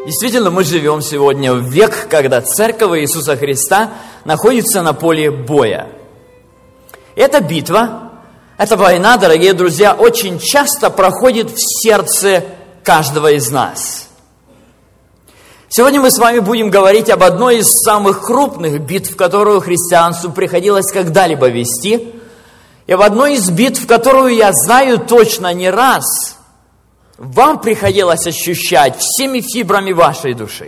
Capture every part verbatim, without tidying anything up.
Действительно, мы живем сегодня в век, когда Церковь Иисуса Христа находится на поле боя. Эта битва, эта война, дорогие друзья, очень часто проходит в сердце каждого из нас. Сегодня мы с вами будем говорить об одной из самых крупных битв, которую христианству приходилось когда-либо вести, и об одной из битв, которую я знаю точно не раз вам приходилось ощущать всеми фибрами вашей души.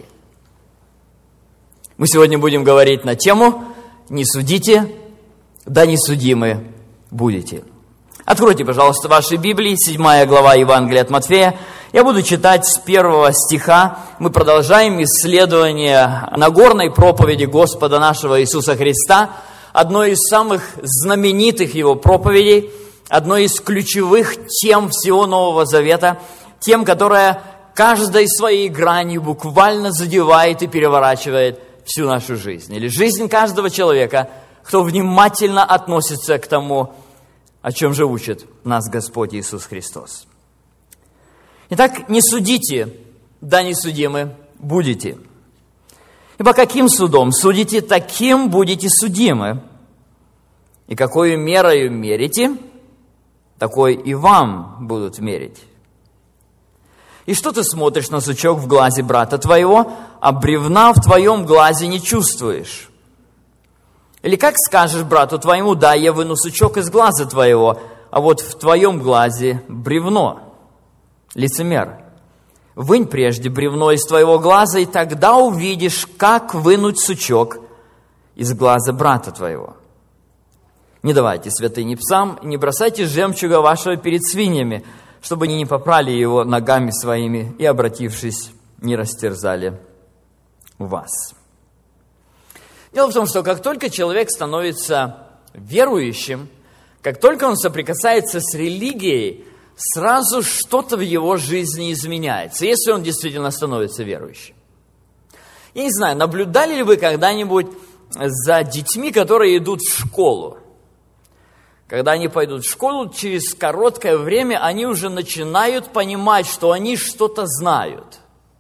Мы сегодня будем говорить на тему «Не судите, да не судимы будете». Откройте, пожалуйста, ваши Библии, седьмая глава Евангелия от Матфея. Я буду читать с первого стиха. Мы продолжаем исследование Нагорной проповеди Господа нашего Иисуса Христа, одной из самых знаменитых Его проповедей, одной из ключевых тем всего Нового Завета, тем, которая каждой своей гранью буквально задевает и переворачивает всю нашу жизнь. Или жизнь каждого человека, кто внимательно относится к тому, о чем же учит нас Господь Иисус Христос. Итак, не судите, да не судимы будете. Ибо каким судом судите, таким будете судимы. И какою мерою мерите, такой и вам будут мерить. И что ты смотришь на сучок в глазе брата твоего, а бревна в твоем глазе не чувствуешь? Или как скажешь брату твоему: да, я выну сучок из глаза твоего, а вот в твоем глазе бревно? Лицемер, вынь прежде бревно из твоего глаза, и тогда увидишь, как вынуть сучок из глаза брата твоего. Не давайте святыни псам, не бросайте жемчуга вашего перед свиньями, чтобы они не попрали его ногами своими и, обратившись, не растерзали вас. Дело в том, что как только человек становится верующим, как только он соприкасается с религией, сразу что-то в его жизни изменяется, если он действительно становится верующим. Я не знаю, наблюдали ли вы когда-нибудь за детьми, которые идут в школу? Когда они пойдут в школу, через короткое время они уже начинают понимать, что они что-то знают.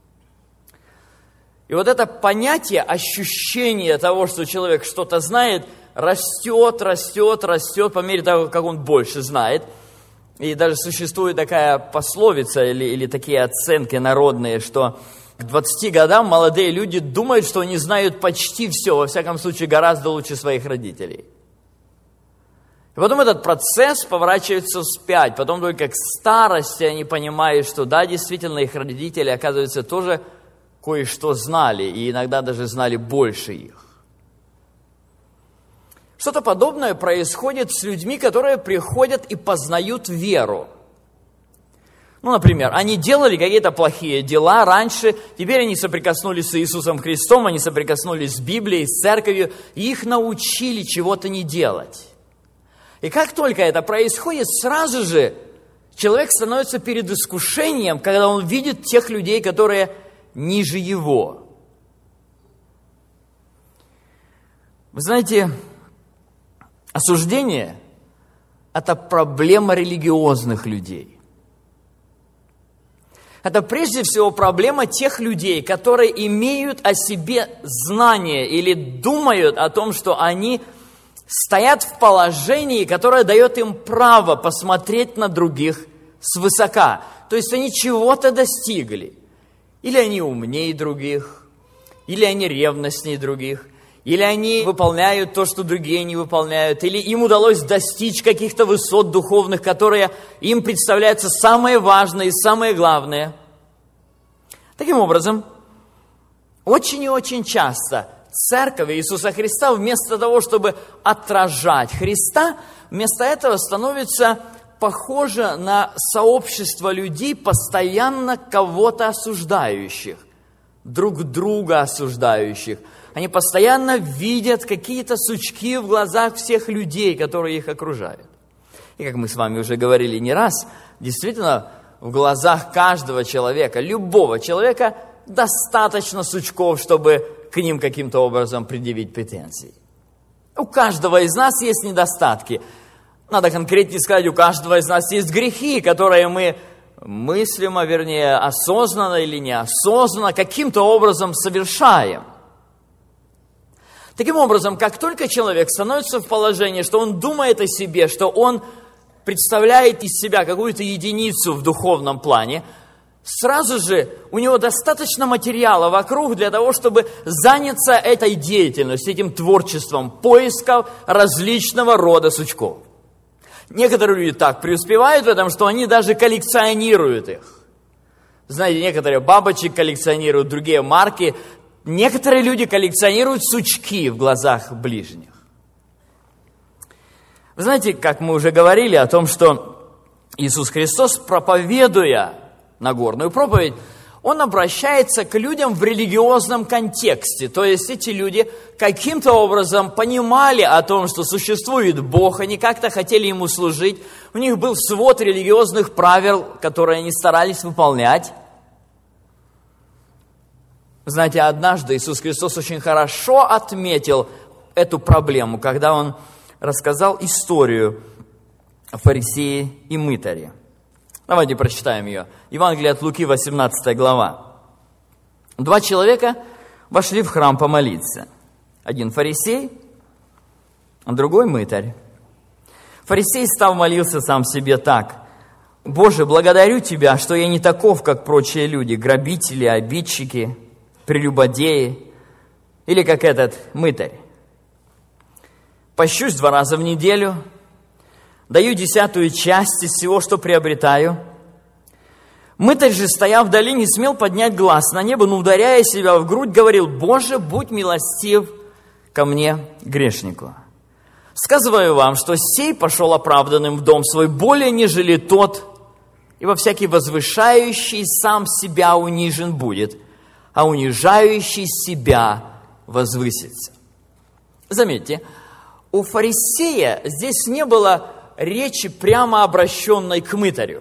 И вот это понятие, ощущение того, что человек что-то знает, растет, растет, растет по мере того, как он больше знает. И даже существует такая пословица или, или такие оценки народные, что к двадцати годам молодые люди думают, что они знают почти все, во всяком случае гораздо лучше своих родителей. И потом этот процесс поворачивается вспять. Потом только к старости они понимают, что да, действительно, их родители, оказывается, тоже кое-что знали. И иногда даже знали больше их. Что-то подобное происходит с людьми, которые приходят и познают веру. Ну, например, они делали какие-то плохие дела раньше, теперь они соприкоснулись с Иисусом Христом, они соприкоснулись с Библией, с церковью, и их научили чего-то не делать. И как только это происходит, сразу же человек становится перед искушением, когда он видит тех людей, которые ниже его. Вы знаете, осуждение – это проблема религиозных людей. Это прежде всего проблема тех людей, которые имеют о себе знание или думают о том, что они стоят в положении, которое дает им право посмотреть на других свысока. То есть они чего-то достигли. Или они умнее других, или они ревностнее других, или они выполняют то, что другие не выполняют, или им удалось достичь каких-то высот духовных, которые им представляются самые важные и самые главные. Таким образом, очень и очень часто Церковь Иисуса Христа вместо того, чтобы отражать Христа, вместо этого становится похожа на сообщество людей, постоянно кого-то осуждающих, друг друга осуждающих. Они постоянно видят какие-то сучки в глазах всех людей, которые их окружают. И как мы с вами уже говорили не раз, действительно, в глазах каждого человека, любого человека, достаточно сучков, чтобы к ним каким-то образом предъявить претензии. У каждого из нас есть недостатки. Надо конкретнее сказать, у каждого из нас есть грехи, которые мы мыслимо, вернее, осознанно или неосознанно, каким-то образом совершаем. Таким образом, как только человек становится в положении, что он думает о себе, что он представляет из себя какую-то единицу в духовном плане, сразу же у него достаточно материала вокруг для того, чтобы заняться этой деятельностью, этим творчеством, поиском различного рода сучков. Некоторые люди так преуспевают в этом, что они даже коллекционируют их. Знаете, некоторые бабочек коллекционируют, другие марки. Некоторые люди коллекционируют сучки в глазах ближних. Вы знаете, как мы уже говорили о том, что Иисус Христос, проповедуя Нагорную проповедь, Он обращается к людям в религиозном контексте. То есть эти люди каким-то образом понимали о том, что существует Бог, они как-то хотели Ему служить. У них был свод религиозных правил, которые они старались выполнять. Знаете, однажды Иисус Христос очень хорошо отметил эту проблему, когда Он рассказал историю о фарисее и мытаре. Давайте прочитаем ее. Евангелие от Луки, восемнадцатая глава. Два человека вошли в храм помолиться. Один фарисей, а другой мытарь. Фарисей, став, молился сам себе так: «Боже, благодарю Тебя, что я не таков, как прочие люди, грабители, обидчики, прелюбодеи, или как этот мытарь. Пощусь два раза в неделю, даю десятую часть из всего, что приобретаю». Мытарь же, стоя вдали, не смел поднять глаз на небо, но, ударяя себя в грудь, говорил: «Боже, будь милостив ко мне, грешнику. Сказываю вам, что сей пошел оправданным в дом свой более, нежели тот, ибо всякий возвышающий сам себя унижен будет, а унижающий себя возвысится». Заметьте, у фарисея здесь не было речи, прямо обращенной к мытарю.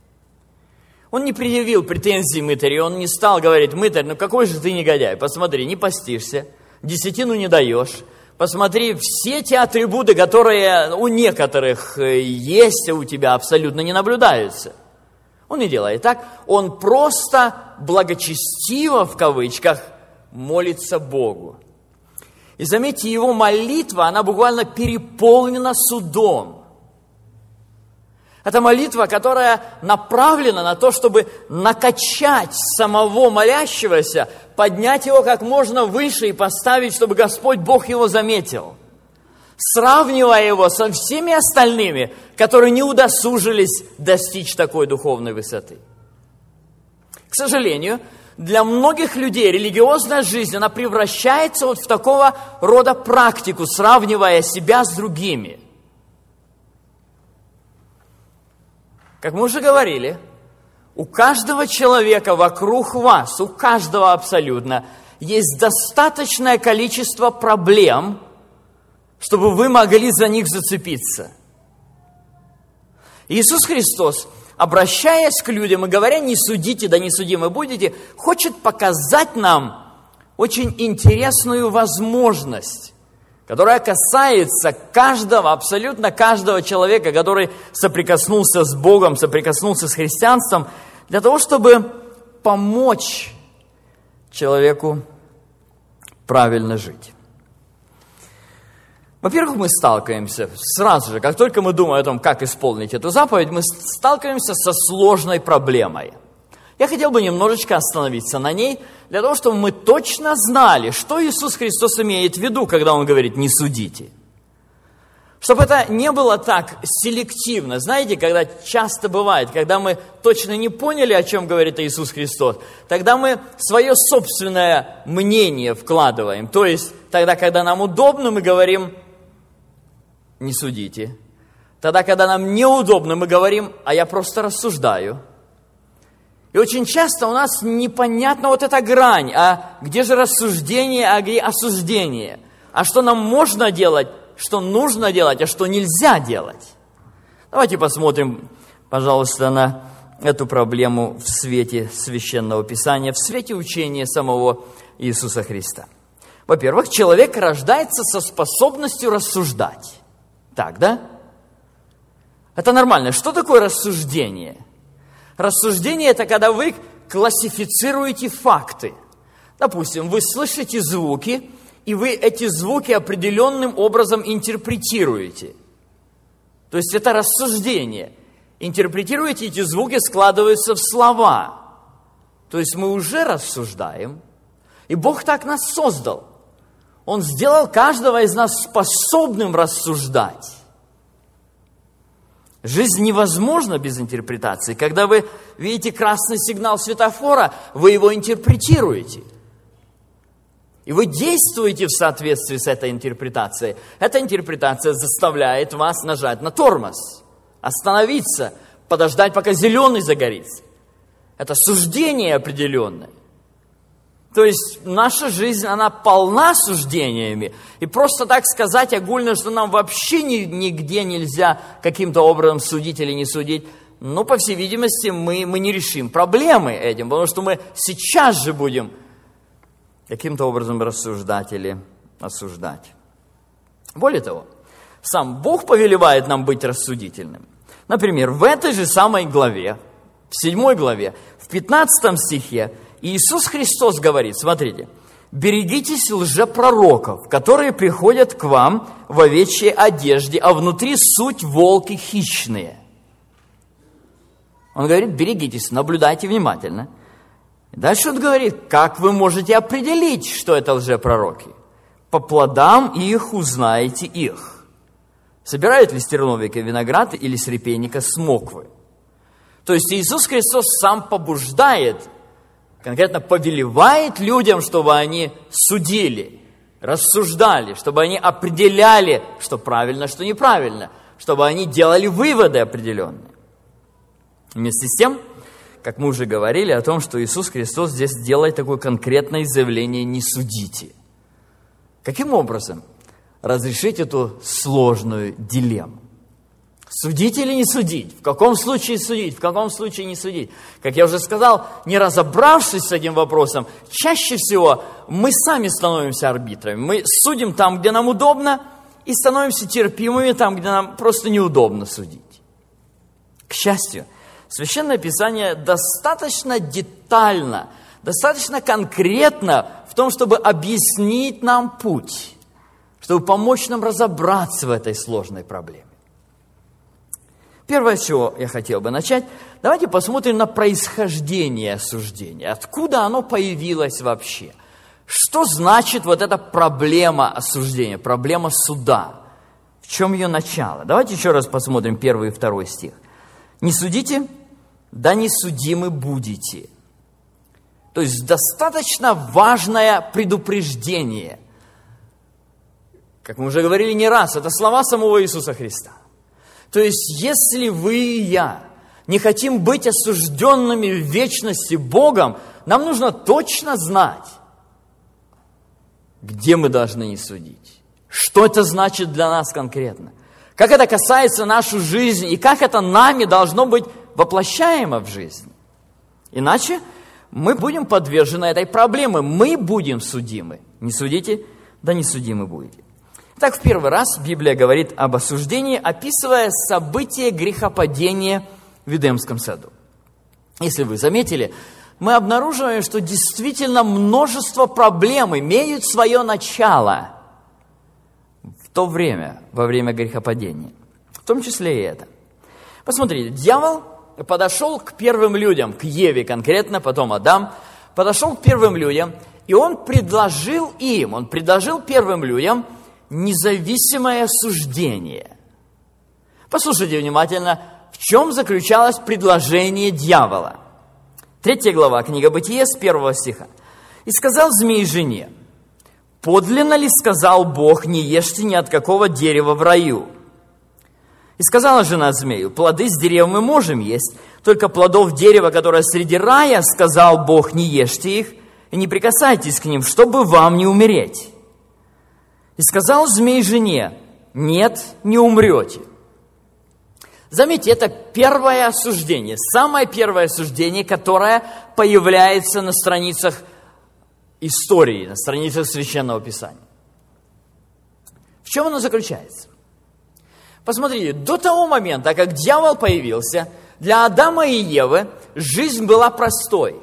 Он не предъявил претензий мытарю, он не стал говорить: «Мытарь, ну какой же ты негодяй, посмотри, не постишься, десятину не даешь, посмотри, все те атрибуты, которые у некоторых есть, а у тебя абсолютно не наблюдаются». Он не делает так, он просто благочестиво, в кавычках, молится Богу. И заметьте, его молитва, она буквально переполнена судом. Это молитва, которая направлена на то, чтобы накачать самого молящегося, поднять его как можно выше и поставить, чтобы Господь Бог его заметил, сравнивая его со всеми остальными, которые не удосужились достичь такой духовной высоты. К сожалению, для многих людей религиозная жизнь, она превращается вот в такого рода практику, сравнивая себя с другими. Как мы уже говорили, у каждого человека вокруг вас, у каждого абсолютно, есть достаточное количество проблем, чтобы вы могли за них зацепиться. Иисус Христос, обращаясь к людям и говоря: «Не судите, да не судимы будете», хочет показать нам очень интересную возможность, которая касается каждого, абсолютно каждого человека, который соприкоснулся с Богом, соприкоснулся с христианством, для того, чтобы помочь человеку правильно жить. Во-первых, мы сталкиваемся сразу же, как только мы думаем о том, как исполнить эту заповедь, мы сталкиваемся со сложной проблемой. Я хотел бы немножечко остановиться на ней, для того, чтобы мы точно знали, что Иисус Христос имеет в виду, когда Он говорит «не судите». Чтобы это не было так селективно. Знаете, когда часто бывает, когда мы точно не поняли, о чем говорит Иисус Христос, тогда мы свое собственное мнение вкладываем. То есть, тогда, когда нам удобно, мы говорим «не судите». Тогда, когда нам неудобно, мы говорим «а я просто рассуждаю». И очень часто у нас непонятна вот эта грань, а где же рассуждение, а где осуждение? А что нам можно делать, что нужно делать, а что нельзя делать? Давайте посмотрим, пожалуйста, на эту проблему в свете Священного Писания, в свете учения самого Иисуса Христа. Во-первых, человек рождается со способностью рассуждать. Так, да? Это нормально. Что такое рассуждение? Рассуждение – это когда вы классифицируете факты. Допустим, вы слышите звуки, и вы эти звуки определенным образом интерпретируете. То есть это рассуждение. Интерпретируете эти звуки, складываются в слова. То есть мы уже рассуждаем. И Бог так нас создал. Он сделал каждого из нас способным рассуждать. Жизнь невозможна без интерпретации. Когда вы видите красный сигнал светофора, вы его интерпретируете. И вы действуете в соответствии с этой интерпретацией. Эта интерпретация заставляет вас нажать на тормоз, остановиться, подождать, пока зеленый загорится. Это суждение определенное. То есть наша жизнь, она полна суждениями. И просто так сказать огульно, что нам вообще ни, нигде нельзя каким-то образом судить или не судить, ну, по всей видимости, мы, мы не решим проблемы этим, потому что мы сейчас же будем каким-то образом рассуждать или осуждать. Более того, сам Бог повелевает нам быть рассудительным. Например, в этой же самой главе, в седьмой главе, в пятнадцатом стихе, Иисус Христос говорит, смотрите, «Берегитесь лжепророков, которые приходят к вам в овечьей одежде, а внутри суть волки хищные». Он говорит, берегитесь, наблюдайте внимательно. Дальше он говорит, как вы можете определить, что это лжепророки? По плодам их узнаете их. Собирают ли с терновника виноград или с репейника смоквы? То есть Иисус Христос сам побуждает, конкретно повелевает людям, чтобы они судили, рассуждали, чтобы они определяли, что правильно, что неправильно, чтобы они делали выводы определенные. Вместе с тем, как мы уже говорили о том, что Иисус Христос здесь делает такое конкретное заявление «не судите». Каким образом разрешить эту сложную дилемму? Судить или не судить? В каком случае судить? В каком случае не судить? Как я уже сказал, не разобравшись с этим вопросом, чаще всего мы сами становимся арбитрами. Мы судим там, где нам удобно, и становимся терпимыми там, где нам просто неудобно судить. К счастью, Священное Писание достаточно детально, достаточно конкретно в том, чтобы объяснить нам путь, чтобы помочь нам разобраться в этой сложной проблеме. Первое, с чего я хотел бы начать, давайте посмотрим на происхождение осуждения. Откуда оно появилось вообще? Что значит вот эта проблема осуждения, проблема суда? В чем ее начало? Давайте еще раз посмотрим первый и второй стих. «Не судите, да не судимы будете». То есть достаточно важное предупреждение. Как мы уже говорили не раз, это слова самого Иисуса Христа. То есть, если вы и я не хотим быть осужденными в вечности Богом, нам нужно точно знать, где мы должны не судить. Что это значит для нас конкретно? Как это касается нашу жизнь и как это нами должно быть воплощаемо в жизни. Иначе мы будем подвержены этой проблеме. Мы будем судимы. Не судите, да не судимы будете. Так, в первый раз Библия говорит об осуждении, описывая событие грехопадения в Эдемском саду. Если вы заметили, мы обнаруживаем, что действительно множество проблем имеют свое начало в то время, во время грехопадения. В том числе и это. Посмотрите, дьявол подошел к первым людям, к Еве конкретно, потом Адам, подошел к первым людям, и он предложил им, он предложил первым людям независимое суждение. Послушайте внимательно, в чем заключалось предложение дьявола. Третья глава, книга Бытие, с первого стиха. «И сказал змей жене, подлинно ли сказал Бог, не ешьте ни от какого дерева в раю? И сказала жена змею, плоды с деревьев мы можем есть, только плодов дерева, которое среди рая, сказал Бог, не ешьте их, и не прикасайтесь к ним, чтобы вам не умереть. И сказал змей жене, нет, не умрете». Заметьте, это первое осуждение, самое первое осуждение, которое появляется на страницах истории, на страницах Священного Писания. В чем оно заключается? Посмотрите, до того момента, как дьявол появился, для Адама и Евы жизнь была простой.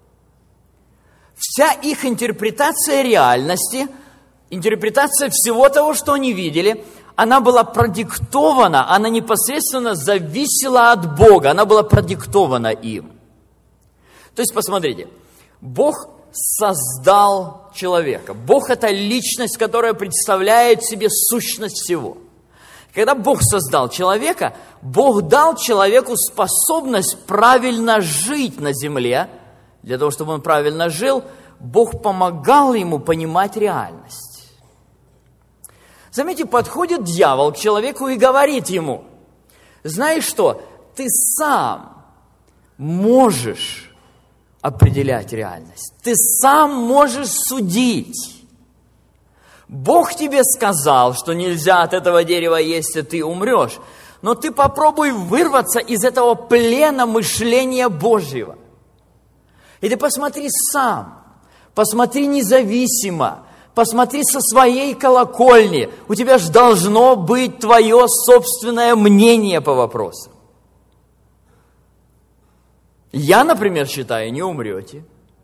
Вся их интерпретация реальности, интерпретация всего того, что они видели, она была продиктована, она непосредственно зависела от Бога, она была продиктована им. То есть, посмотрите, Бог создал человека. Бог – это личность, которая представляет себе сущность всего. Когда Бог создал человека, Бог дал человеку способность правильно жить на земле. Для того, чтобы он правильно жил, Бог помогал ему понимать реальность. Заметьте, подходит дьявол к человеку и говорит ему: знаешь что, ты сам можешь определять реальность, ты сам можешь судить. Бог тебе сказал, что нельзя от этого дерева есть, и ты умрешь. Но ты попробуй вырваться из этого плена мышления Божьего. И ты посмотри сам, посмотри независимо, посмотри со своей колокольни. У тебя же должно быть твое собственное мнение по вопросу. Я, например, считаю, не умрете.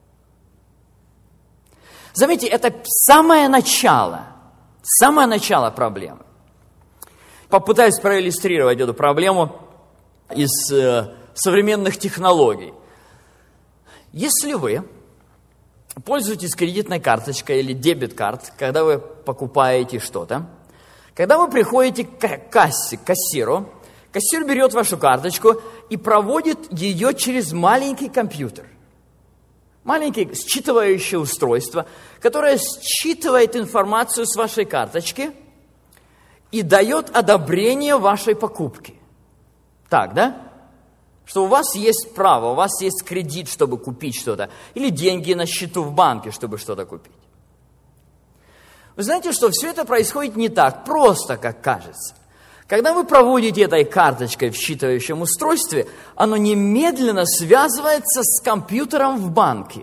Заметьте, это самое начало, самое начало проблемы. Попытаюсь проиллюстрировать эту проблему из э, современных технологий. Если вы пользуетесь кредитной карточкой или дебет-карт, когда вы покупаете что-то, когда вы приходите к кассе, к кассиру, кассир берет вашу карточку и проводит ее через маленький компьютер. Маленькое считывающее устройство, которое считывает информацию с вашей карточки и дает одобрение вашей покупки. Так, да? Что у вас есть право, у вас есть кредит, чтобы купить что-то, или деньги на счету в банке, чтобы что-то купить. Вы знаете, что все это происходит не так просто, как кажется. Когда вы проводите этой карточкой в считывающем устройстве, оно немедленно связывается с компьютером в банке.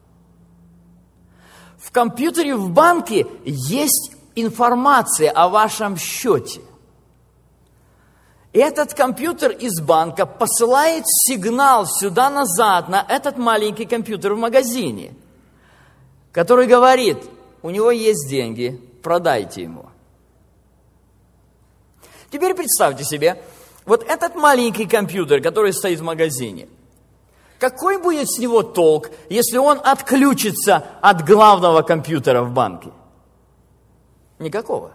В компьютере в банке есть информация о вашем счете. И этот компьютер из банка посылает сигнал сюда-назад на этот маленький компьютер в магазине, который говорит: у него есть деньги, продайте ему. Теперь представьте себе, вот этот маленький компьютер, который стоит в магазине, какой будет с него толк, если он отключится от главного компьютера в банке? Никакого.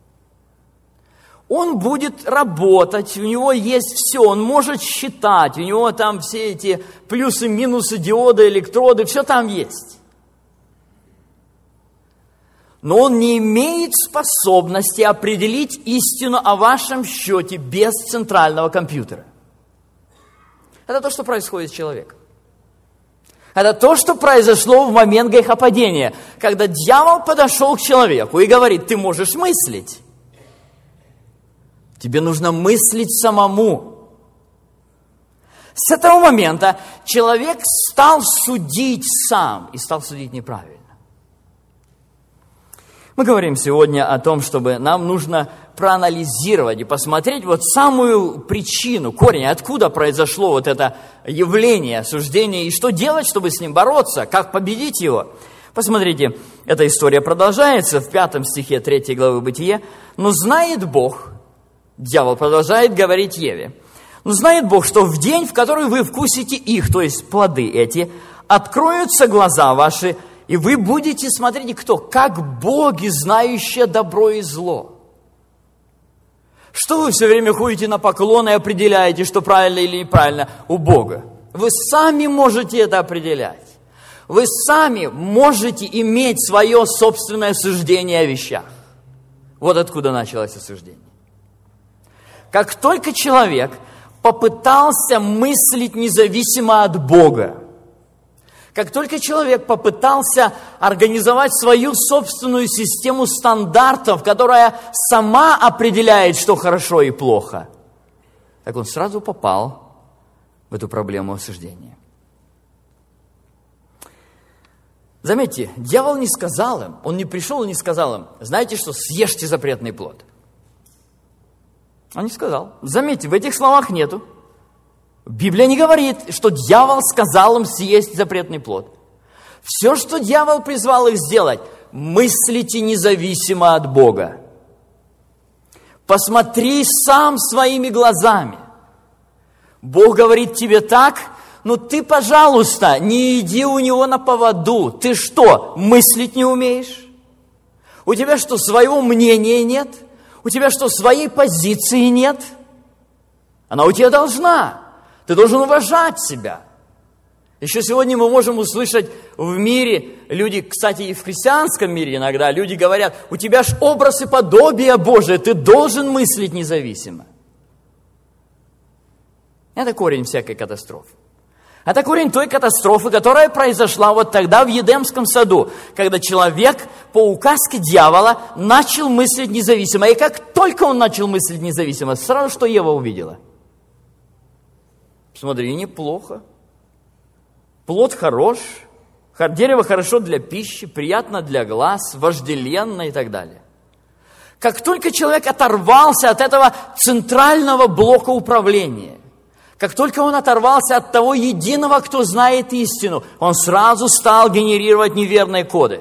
Он будет работать, у него есть все, он может считать, у него там все эти плюсы, минусы, диоды, электроды, все там есть. Но он не имеет способности определить истину о вашем счете без центрального компьютера. Это то, что происходит с человеком. Это то, что произошло в момент грехопадения, когда дьявол подошел к человеку и говорит: ты можешь мыслить. Тебе нужно мыслить самому. С этого момента человек стал судить сам и стал судить неправильно. Мы говорим сегодня о том, чтобы нам нужно проанализировать и посмотреть вот самую причину, корень, откуда произошло вот это явление суждения, и что делать, чтобы с ним бороться, как победить его. Посмотрите, эта история продолжается в пятом стихе третьей главы Бытие. «Но знает Бог», дьявол продолжает говорить Еве, «но знает Бог, что в день, в который вы вкусите их, то есть плоды эти, откроются глаза ваши, и вы будете, смотрите, кто? Как боги, знающие добро и зло». Что вы все время ходите на поклон и определяете, что правильно или неправильно у Бога? Вы сами можете это определять. Вы сами можете иметь свое собственное суждение о вещах. Вот откуда началось осуждение. Как только человек попытался мыслить независимо от Бога, как только человек попытался организовать свою собственную систему стандартов, которая сама определяет, что хорошо и плохо, так он сразу попал в эту проблему осуждения. Заметьте, дьявол не сказал им, он не пришел и не сказал им: знаете что, съешьте запретный плод. Он не сказал. Заметьте, в этих словах нету: Библия не говорит, что дьявол сказал им съесть запретный плод. Все, что дьявол призвал их сделать, мыслите независимо от Бога. Посмотри сам своими глазами. Бог говорит тебе так, ну ты, пожалуйста, не иди у него на поводу. Ты что, мыслить не умеешь? У тебя что, своего мнения нет? У тебя что, своей позиции нет? Она у тебя должна. Ты должен уважать себя. Еще сегодня мы можем услышать в мире, люди, кстати, и в христианском мире иногда, люди говорят, у тебя ж образ и подобие Божие, ты должен мыслить независимо. Это корень всякой катастрофы. Это корень той катастрофы, которая произошла вот тогда в Едемском саду, когда человек по указке дьявола начал мыслить независимо. И как только он начал мыслить независимо, сразу что Ева увидела? Смотри, неплохо. Плод хорош, дерево хорошо для пищи, приятно для глаз, вожделенно и так далее. Как только человек оторвался от этого центрального блока управления, как только он оторвался от того единого, кто знает истину, он сразу стал генерировать неверные коды.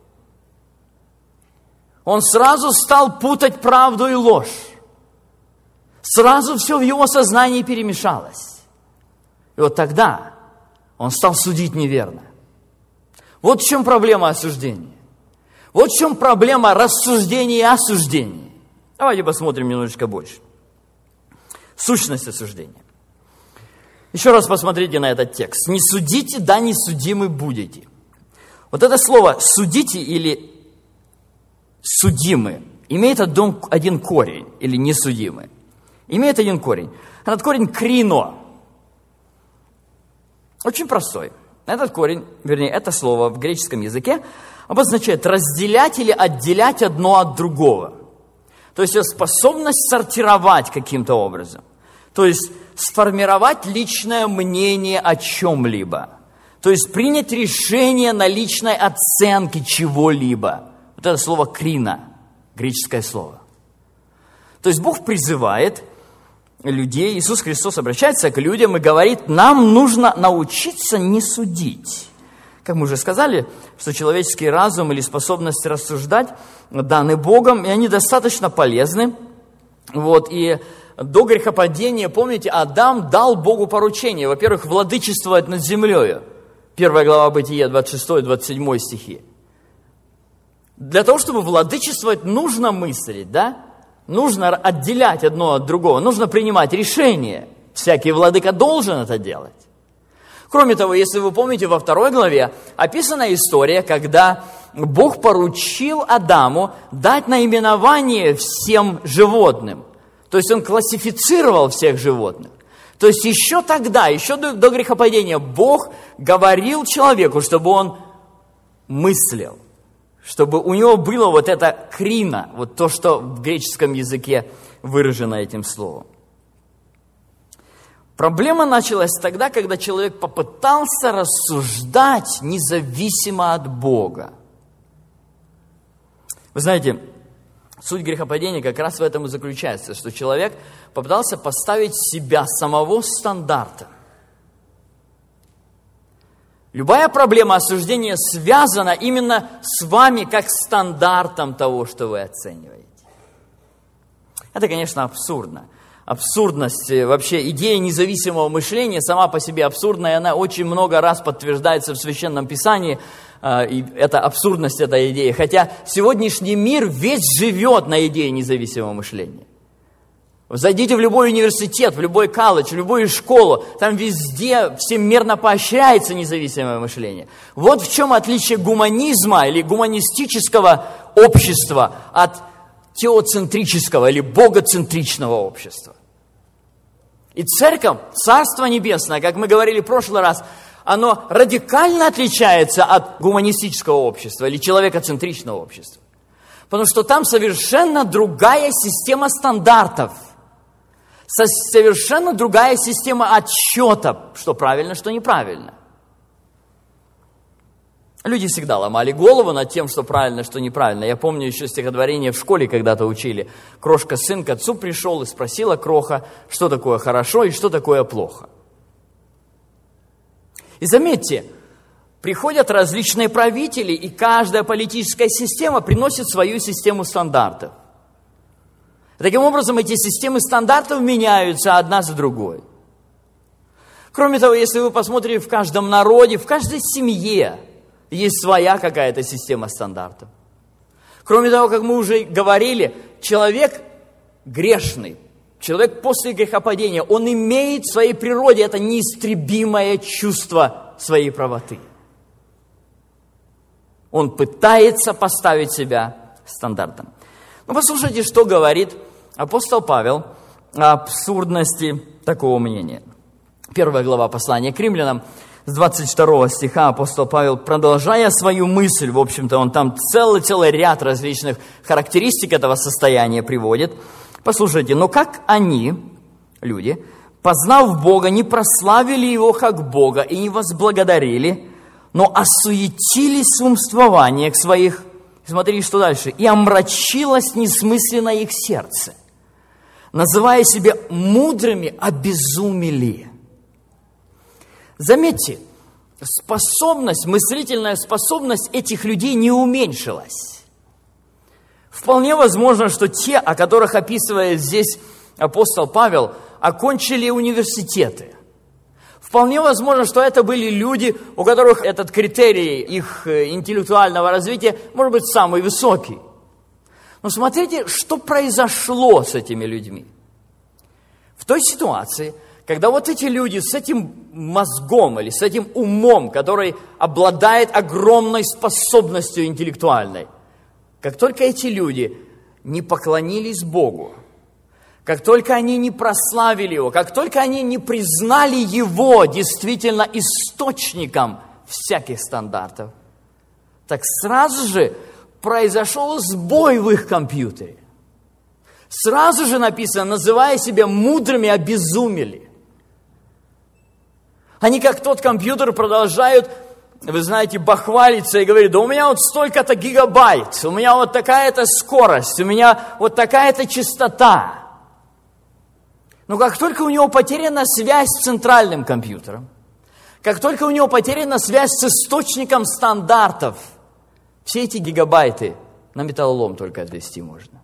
Он сразу стал путать правду и ложь. Сразу все в его сознании перемешалось. И вот тогда он стал судить неверно. Вот в чем проблема осуждения. Вот в чем проблема рассуждения и осуждения. Давайте посмотрим немножечко больше. Сущность осуждения. Еще раз посмотрите на этот текст. «Не судите, да не судимы будете». Вот это слово «судите» или «судимы» имеет один корень, или «несудимы». Имеет один корень. Этот корень «крино». Очень простой. Этот корень, вернее, это слово в греческом языке обозначает разделять или отделять одно от другого. То есть способность сортировать каким-то образом. То есть сформировать личное мнение о чем-либо. То есть принять решение на личной оценке чего-либо. Вот это слово «крина», греческое слово. То есть Бог призывает людей, Иисус Христос обращается к людям и говорит, нам нужно научиться не судить. Как мы уже сказали, что человеческий разум или способность рассуждать даны Богом, и они достаточно полезны. Вот, и до грехопадения, помните, Адам дал Богу поручение, во-первых, владычествовать над землею. Первая глава Бытия, двадцать шестой двадцать седьмой стихи. Для того, чтобы владычествовать, нужно мыслить, да? Нужно отделять одно от другого, нужно принимать решения. Всякий владыка должен это делать. Кроме того, если вы помните, во второй главе описана история, когда Бог поручил Адаму дать наименование всем животным. То есть он классифицировал всех животных. То есть еще тогда, еще до, до грехопадения, Бог говорил человеку, чтобы он мыслил. Чтобы у него было вот это крина, вот то, что в греческом языке выражено этим словом. Проблема началась тогда, когда человек попытался рассуждать независимо от Бога. Вы знаете, суть грехопадения как раз в этом и заключается, что человек попытался поставить себя самого стандартом. Любая проблема осуждения связана именно с вами как стандартом того, что вы оцениваете. Это, конечно, абсурдно. Абсурдность, вообще идея независимого мышления сама по себе абсурдная, и она очень много раз подтверждается в Священном Писании, и это абсурдность этой идеи. Хотя сегодняшний мир весь живет на идее независимого мышления. Зайдите в любой университет, в любой колледж, в любую школу, там везде всемирно поощряется независимое мышление. Вот в чем отличие гуманизма или гуманистического общества от теоцентрического или богоцентричного общества. И церковь, Царство Небесное, как мы говорили в прошлый раз, оно радикально отличается от гуманистического общества или человекоцентричного общества. Потому что там совершенно другая система стандартов. Совершенно другая система отсчета, что правильно, что неправильно. Люди всегда ломали голову над тем, что правильно, что неправильно. Я помню еще стихотворение в школе когда-то учили. Крошка сын к отцу пришел и спросила кроха, что такое хорошо и что такое плохо. И заметьте, приходят различные правители, и каждая политическая система приносит свою систему стандартов. Таким образом, эти системы стандартов меняются одна за другой. Кроме того, если вы посмотрите, в каждом народе, в каждой семье есть своя какая-то система стандартов. Кроме того, как мы уже говорили, человек грешный, человек после грехопадения, он имеет в своей природе это неистребимое чувство своей правоты. Он пытается поставить себя стандартом. Но послушайте, что говорит апостол Павел о абсурдности такого мнения. Первая глава послания к римлянам, с двадцать второго стиха апостол Павел, продолжая свою мысль, в общем-то, он там целый-целый ряд различных характеристик этого состояния приводит. Послушайте, но как они, люди, познав Бога, не прославили Его как Бога и не возблагодарили, но осуетились в умствованиях своих, смотрите, что дальше, и омрачилось несмысленно их сердце, называя себя мудрыми, обезумели. Заметьте, способность, мыслительная способность этих людей не уменьшилась. Вполне возможно, что те, о которых описывает здесь апостол Павел, окончили университеты. Вполне возможно, что это были люди, у которых этот критерий их интеллектуального развития может быть самый высокий. Но смотрите, что произошло с этими людьми. В той ситуации, когда вот эти люди с этим мозгом или с этим умом, который обладает огромной способностью интеллектуальной, как только эти люди не поклонились Богу, как только они не прославили Его, как только они не признали Его действительно источником всяких стандартов, так сразу же произошел сбой в их компьютере. Сразу же написано, называя себя мудрыми, обезумели. Они, как тот компьютер, продолжают, вы знаете, бахвалиться и говорить, да у меня вот столько-то гигабайт, у меня вот такая-то скорость, у меня вот такая-то частота. Но как только у него потеряна связь с центральным компьютером, как только у него потеряна связь с источником стандартов, все эти гигабайты на металлолом только отвести можно.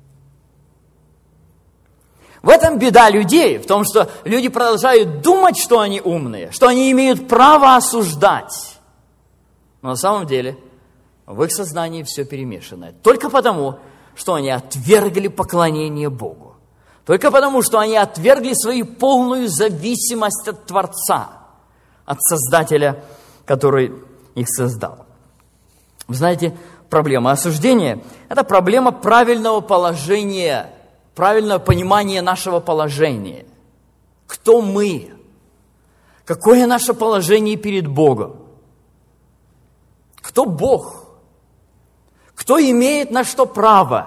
В этом беда людей, в том, что люди продолжают думать, что они умные, что они имеют право осуждать. Но на самом деле в их сознании все перемешано. Только потому, что они отвергли поклонение Богу. Только потому, что они отвергли свою полную зависимость от Творца, от Создателя, который их создал. Вы знаете, проблема осуждения – это проблема правильного положения, правильного понимания нашего положения. Кто мы? Какое наше положение перед Богом? Кто Бог? Кто имеет на что право?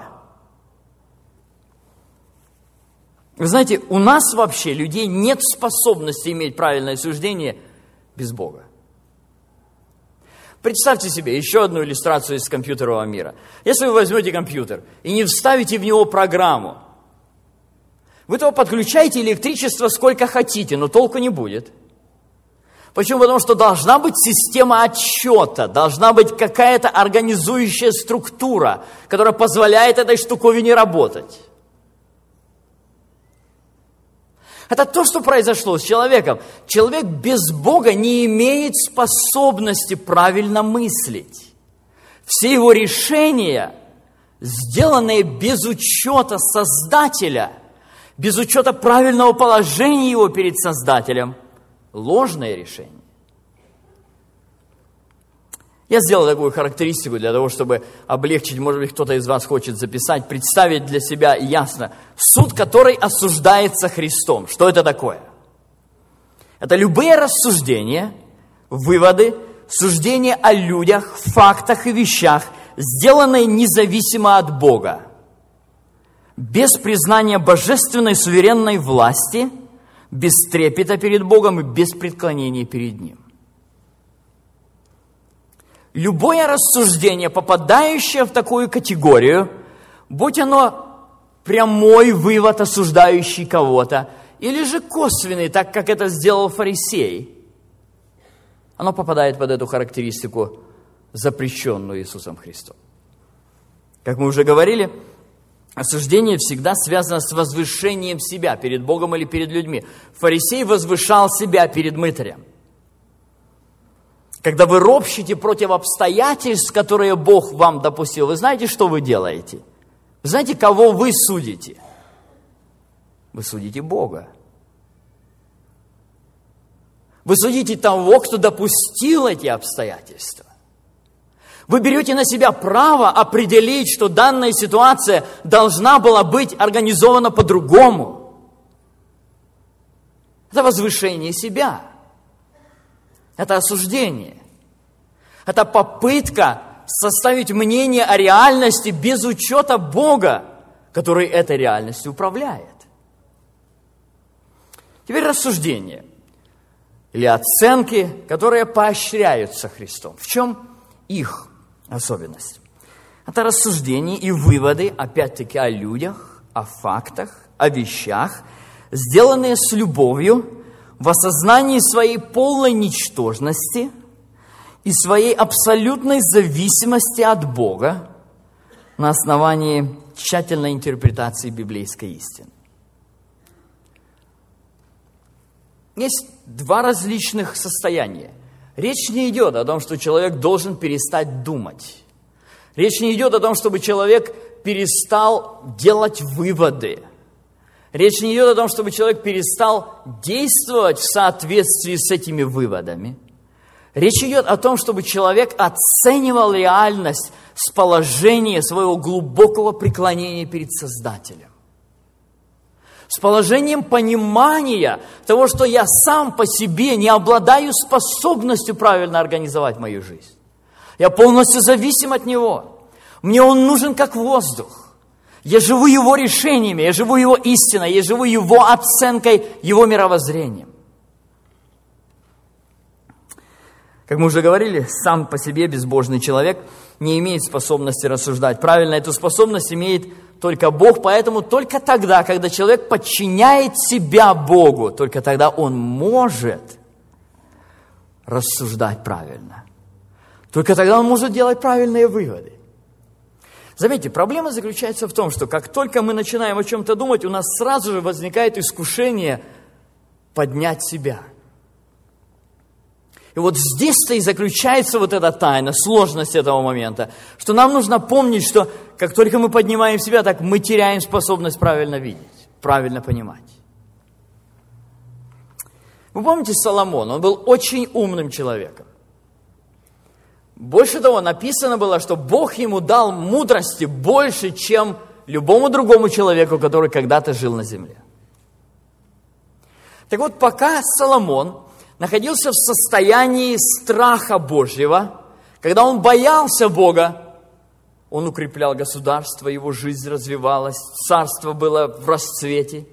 Вы знаете, у нас вообще, людей, нет способности иметь правильное суждение без Бога. Представьте себе еще одну иллюстрацию из компьютерного мира. Если вы возьмете компьютер и не вставите в него программу, вы то подключаете электричество сколько хотите, но толку не будет. Почему? Потому что должна быть система отсчета, должна быть какая-то организующая структура, которая позволяет этой штуковине работать. Это то, что произошло с человеком. Человек без Бога не имеет способности правильно мыслить. Все его решения, сделанные без учета Создателя, без учета правильного положения его перед Создателем, ложное решение. Я сделал такую характеристику для того, чтобы облегчить, может быть, кто-то из вас хочет записать, представить для себя ясно. Суд, который осуждается Христом. Что это такое? Это любые рассуждения, выводы, суждения о людях, фактах и вещах, сделанные независимо от Бога, без признания божественной суверенной власти, без трепета перед Богом и без преклонения перед Ним. Любое рассуждение, попадающее в такую категорию, будь оно прямой вывод, осуждающий кого-то, или же косвенный, так как это сделал фарисей, оно попадает под эту характеристику, запрещенную Иисусом Христом. Как мы уже говорили, осуждение всегда связано с возвышением себя перед Богом или перед людьми. Фарисей возвышал себя перед мытарем. Когда вы ропщите против обстоятельств, которые Бог вам допустил, вы знаете, что вы делаете? Вы знаете, кого вы судите? Вы судите Бога. Вы судите того, кто допустил эти обстоятельства. Вы берете на себя право определить, что данная ситуация должна была быть организована по-другому. Это возвышение себя. Это осуждение. Это попытка составить мнение о реальности без учета Бога, который этой реальностью управляет. Теперь рассуждение или оценки, которые поощряются Христом. В чем их особенность? Это рассуждения и выводы, опять-таки, о людях, о фактах, о вещах, сделанные с любовью, в осознании своей полной ничтожности и своей абсолютной зависимости от Бога на основании тщательной интерпретации библейской истины. Есть два различных состояния. Речь не идет о том, что человек должен перестать думать. Речь не идет о том, чтобы человек перестал делать выводы. Речь не идет о том, чтобы человек перестал действовать в соответствии с этими выводами. Речь идет о том, чтобы человек оценивал реальность с положения своего глубокого преклонения перед Создателем. С положением понимания того, что я сам по себе не обладаю способностью правильно организовать мою жизнь. Я полностью зависим от Него. Мне Он нужен как воздух. Я живу Его решениями, я живу Его истиной, я живу Его оценкой, Его мировоззрением. Как мы уже говорили, сам по себе безбожный человек не имеет способности рассуждать. Правильно, эту способность имеет только Бог, поэтому только тогда, когда человек подчиняет себя Богу, только тогда он может рассуждать правильно. Только тогда он может делать правильные выводы. Заметьте, проблема заключается в том, что как только мы начинаем о чем-то думать, у нас сразу же возникает искушение поднять себя. И вот здесь-то и заключается вот эта тайна, сложность этого момента, что нам нужно помнить, что как только мы поднимаем себя, так мы теряем способность правильно видеть, правильно понимать. Вы помните Соломон? Он был очень умным человеком. Больше того, написано было, что Бог ему дал мудрости больше, чем любому другому человеку, который когда-то жил на земле. Так вот, пока Соломон находился в состоянии страха Божьего, когда он боялся Бога, он укреплял государство, его жизнь развивалась, царство было в расцвете.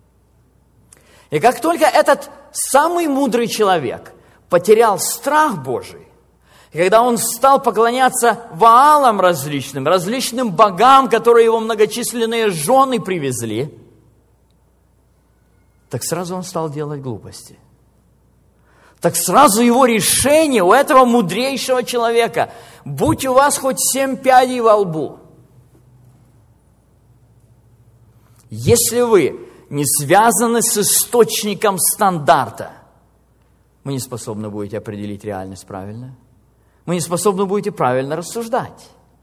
И как только этот самый мудрый человек потерял страх Божий, и когда он стал поклоняться Ваалам различным, различным богам, которые его многочисленные жены привезли, так сразу он стал делать глупости. Так сразу его решение у этого мудрейшего человека: будь у вас хоть семь пядей во лбу. Если вы не связаны с источником стандарта, вы не способны будете определить реальность правильно. Вы не способны будете правильно рассуждать.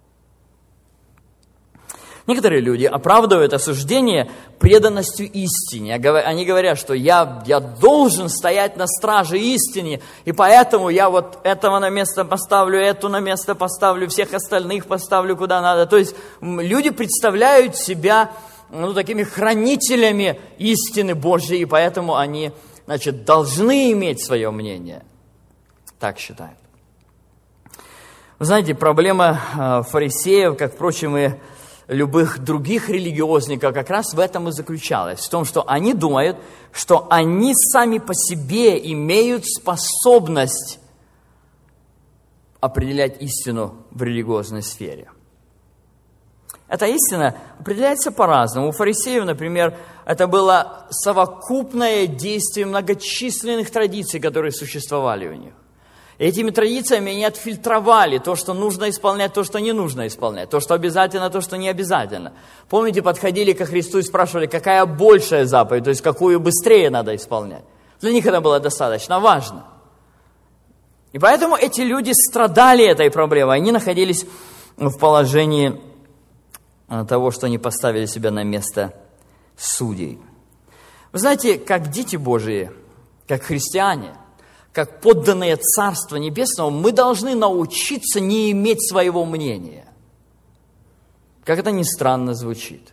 Некоторые люди оправдывают осуждение преданностью истине. Они говорят, что я, я должен стоять на страже истине, и поэтому я вот этого на место поставлю, эту на место поставлю, всех остальных поставлю куда надо. То есть люди представляют себя ну, такими хранителями истины Божьей, и поэтому они, значит, должны иметь свое мнение. Так считают. Вы знаете, проблема фарисеев, как, впрочем, и любых других религиозников, как раз в этом и заключалась. В том, что они думают, что они сами по себе имеют способность определять истину в религиозной сфере. Эта истина определяется по-разному. У фарисеев, например, это было совокупное действие многочисленных традиций, которые существовали у них. Этими традициями они отфильтровали то, что нужно исполнять, то, что не нужно исполнять, то, что обязательно, то, что не обязательно. Помните, подходили ко Христу и спрашивали, какая большая заповедь, то есть какую быстрее надо исполнять. Для них это было достаточно важно. И поэтому эти люди страдали этой проблемой, они находились в положении того, что они поставили себя на место судей. Вы знаете, как дети Божии, как христиане, как подданные Царства Небесного, мы должны научиться не иметь своего мнения. Как это ни странно звучит.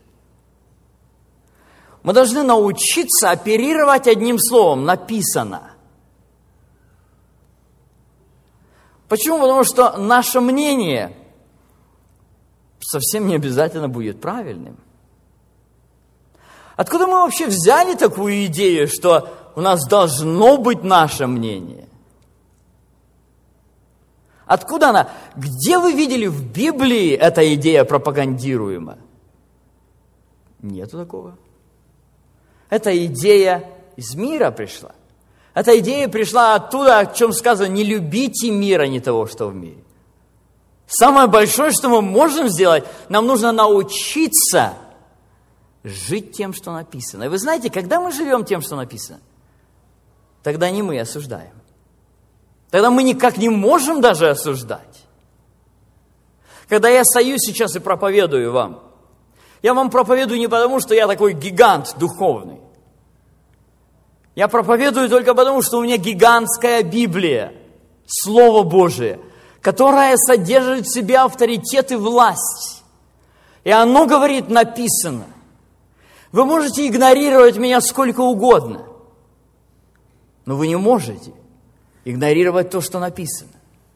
Мы должны научиться оперировать одним словом, написано. Почему? Потому что наше мнение совсем не обязательно будет правильным. Откуда мы вообще взяли такую идею, что у нас должно быть наше мнение? Откуда она? Где вы видели в Библии эта идея пропагандируема? Нету такого. Эта идея из мира пришла. Эта идея пришла оттуда, о чем сказано, не любите мира, не того, что в мире. Самое большое, что мы можем сделать, нам нужно научиться жить тем, что написано. И вы знаете, когда мы живем тем, что написано, тогда не мы осуждаем. Тогда мы никак не можем даже осуждать. Когда я стою сейчас и проповедую вам, я вам проповедую не потому, что я такой гигант духовный. Я проповедую только потому, что у меня гигантская Библия, Слово Божие, которое содержит в себе авторитет и власть. И оно говорит, написано. Вы можете игнорировать меня сколько угодно, но вы не можете игнорировать то, что написано.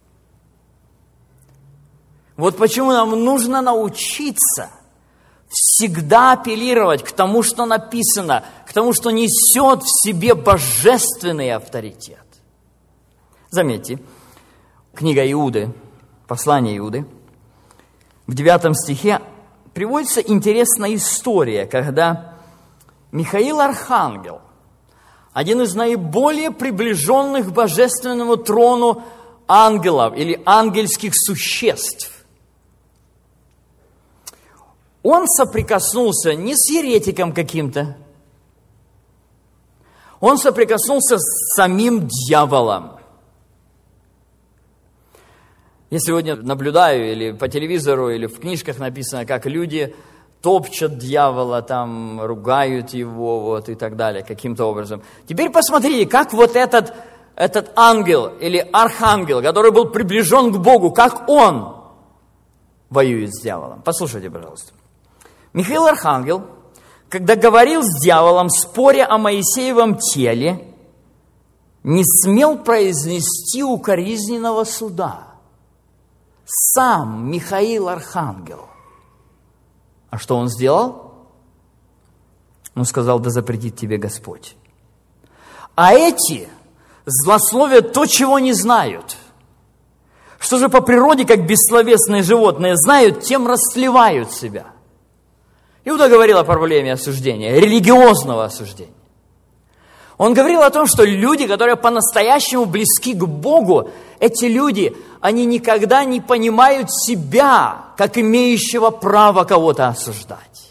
Вот почему нам нужно научиться всегда апеллировать к тому, что написано, к тому, что несет в себе божественный авторитет. Заметьте, книга Иуды, послание Иуды, в девятом стихе приводится интересная история, когда Михаил Архангел, один из наиболее приближенных к божественному трону ангелов или ангельских существ, он соприкоснулся не с еретиком каким-то, он соприкоснулся с самим дьяволом. Я сегодня наблюдаю, или по телевизору, или в книжках написано, как люди топчат дьявола, там, ругают его, вот, и так далее, каким-то образом. Теперь посмотрите, как вот этот, этот ангел или архангел, который был приближен к Богу, как он воюет с дьяволом. Послушайте, пожалуйста. Михаил Архангел, когда говорил с дьяволом, споря о Моисеевом теле, не смел произнести укоризненного суда. Сам Михаил Архангел. А что он сделал? Он сказал, да запретит тебе Господь. А эти злословят то, чего не знают. Что же по природе, как бессловесные животные знают, тем растлевают себя. Иуда говорил о проблеме осуждения, религиозного осуждения. Он говорил о том, что люди, которые по-настоящему близки к Богу, эти люди, они никогда не понимают себя, как имеющего право кого-то осуждать.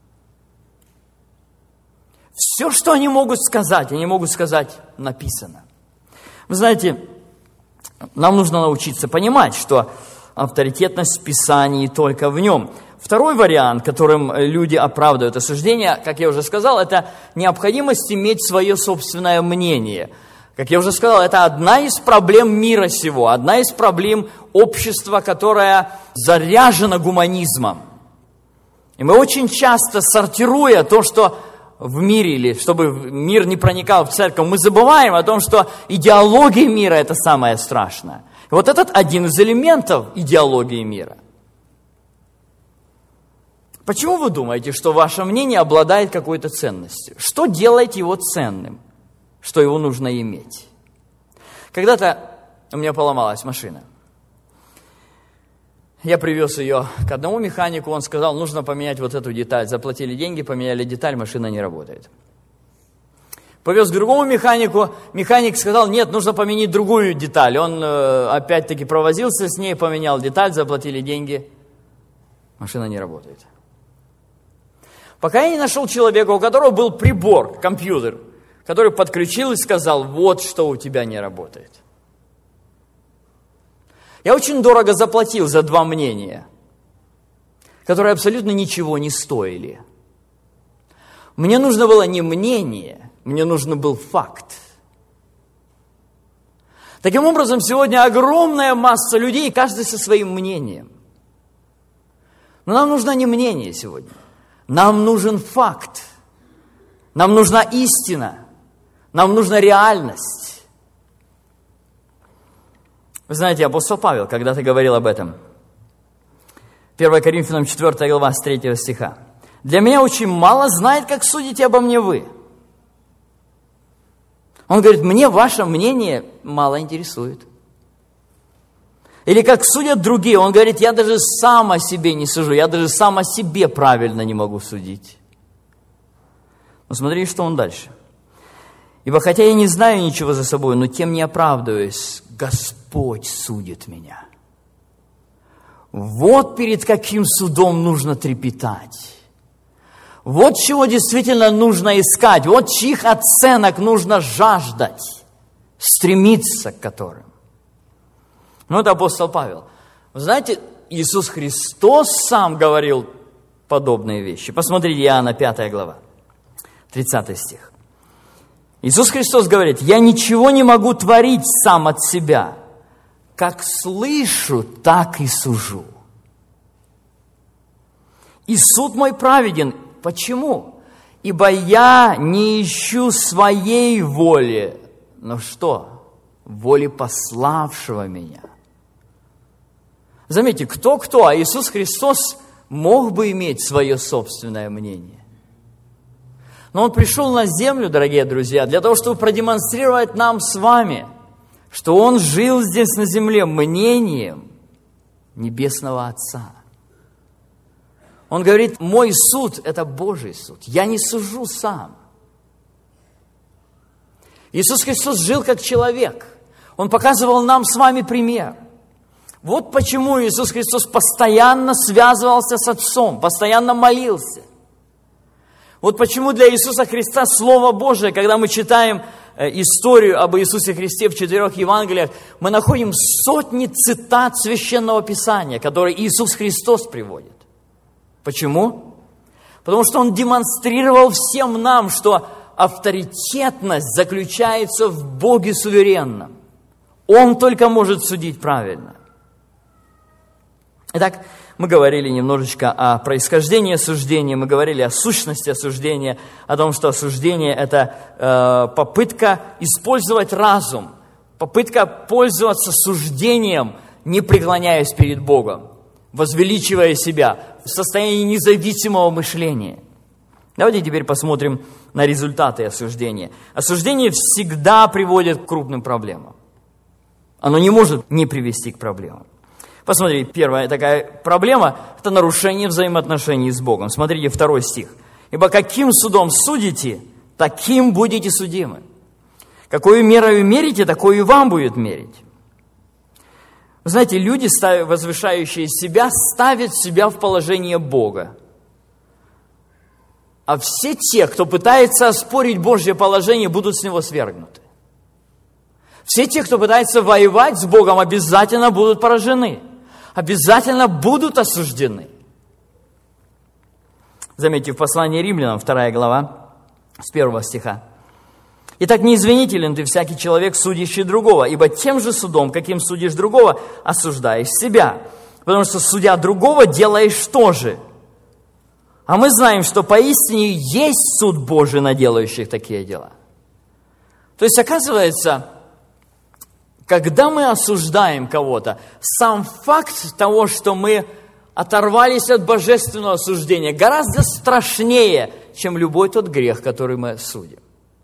Все, что они могут сказать, они могут сказать, написано. Вы знаете, нам нужно научиться понимать, что авторитетность в Писании только в нем. Второй вариант, которым люди оправдывают осуждение, как я уже сказал, это необходимость иметь свое собственное мнение. Как я уже сказал, это одна из проблем мира сего, одна из проблем общества, которое заряжено гуманизмом. И мы очень часто, сортируя то, что в мире, или чтобы мир не проникал в церковь, мы забываем о том, что идеология мира – это самое страшное. И вот этот один из элементов идеологии мира. Почему вы думаете, что ваше мнение обладает какой-то ценностью? Что делает его ценным? Что его нужно иметь? Когда-то у меня поломалась машина. Я привез ее к одному механику, он сказал, нужно поменять вот эту деталь. Заплатили деньги, поменяли деталь, машина не работает. Повез к другому механику, механик сказал, нет, нужно поменять другую деталь. Он э, опять-таки провозился с ней, поменял деталь, заплатили деньги. Машина не работает. Пока я не нашел человека, у которого был прибор, компьютер, который подключил и сказал, вот что у тебя не работает. Я очень дорого заплатил за два мнения, которые абсолютно ничего не стоили. Мне нужно было не мнение, мне нужен был факт. Таким образом, сегодня огромная масса людей, каждый со своим мнением. Но нам нужно не мнение сегодня. Нам нужен факт. Нам нужна истина. Нам нужна реальность. Вы знаете, апостол Павел когда-то говорил об этом. первое Коринфянам четвёртая глава, с третьего стиха. «Для меня очень мало знает, как судите обо мне вы». Он говорит, мне ваше мнение мало интересует. Или как судят другие, он говорит, я даже сам о себе не сужу, я даже сам о себе правильно не могу судить. Но смотри, что он дальше. «Ибо хотя я не знаю ничего за собой, но тем не оправдываюсь, Господь судит меня». Вот перед каким судом нужно трепетать. Вот чего действительно нужно искать, вот чьих оценок нужно жаждать, стремиться к которым. Ну, это апостол Павел. Вы знаете, Иисус Христос сам говорил подобные вещи. Посмотрите, Иоанна пятая глава, тридцатый стих. Иисус Христос говорит, «Я ничего не могу творить сам от себя, как слышу, так и сужу. И суд мой праведен». Почему? «Ибо я не ищу своей воли, но что? Воли пославшего меня». Заметьте, кто-кто, а Иисус Христос мог бы иметь свое собственное мнение. Но Он пришел на землю, дорогие друзья, для того, чтобы продемонстрировать нам с вами, что Он жил здесь на земле мнением Небесного Отца. Он говорит, мой суд – это Божий суд. Я не сужу сам. Иисус Христос жил как человек. Он показывал нам с вами пример. Вот почему Иисус Христос постоянно связывался с Отцом, постоянно молился. Вот почему для Иисуса Христа Слово Божие, когда мы читаем историю об Иисусе Христе в четырех Евангелиях, мы находим сотни цитат Священного Писания, которые Иисус Христос приводит. Почему? Потому что Он демонстрировал всем нам, что авторитетность заключается в Боге суверенном. Он только может судить правильно. Итак, мы говорили немножечко о происхождении осуждения, мы говорили о сущности осуждения, о том, что осуждение – это э, попытка использовать разум, попытка пользоваться суждением, не преклоняясь перед Богом, возвеличивая себя в состоянии независимого мышления. Давайте теперь посмотрим на результаты осуждения. Осуждение всегда приводит к крупным проблемам. Оно не может не привести к проблемам. Посмотрите, первая такая проблема – это нарушение взаимоотношений с Богом. Смотрите, второй стих. «Ибо каким судом судите, таким будете судимы. Какую мерою мерите, такую и вам будет мерить». Вы знаете, люди, возвышающие себя, ставят себя в положение Бога. А все те, кто пытается оспорить Божье положение, будут с него свергнуты. Все те, кто пытается воевать с Богом, обязательно будут поражены. Обязательно будут осуждены. Заметьте, в послании Римлянам, вторая глава, с первого стиха. «Итак, не извинителен ты всякий человек, судящий другого, ибо тем же судом, каким судишь другого, осуждаешь себя. Потому что, судя другого, делаешь то же. А мы знаем, что поистине есть суд Божий на делающих такие дела». То есть, оказывается, когда мы осуждаем кого-то, сам факт того, что мы оторвались от божественного осуждения, гораздо страшнее, чем любой тот грех, который мы судим.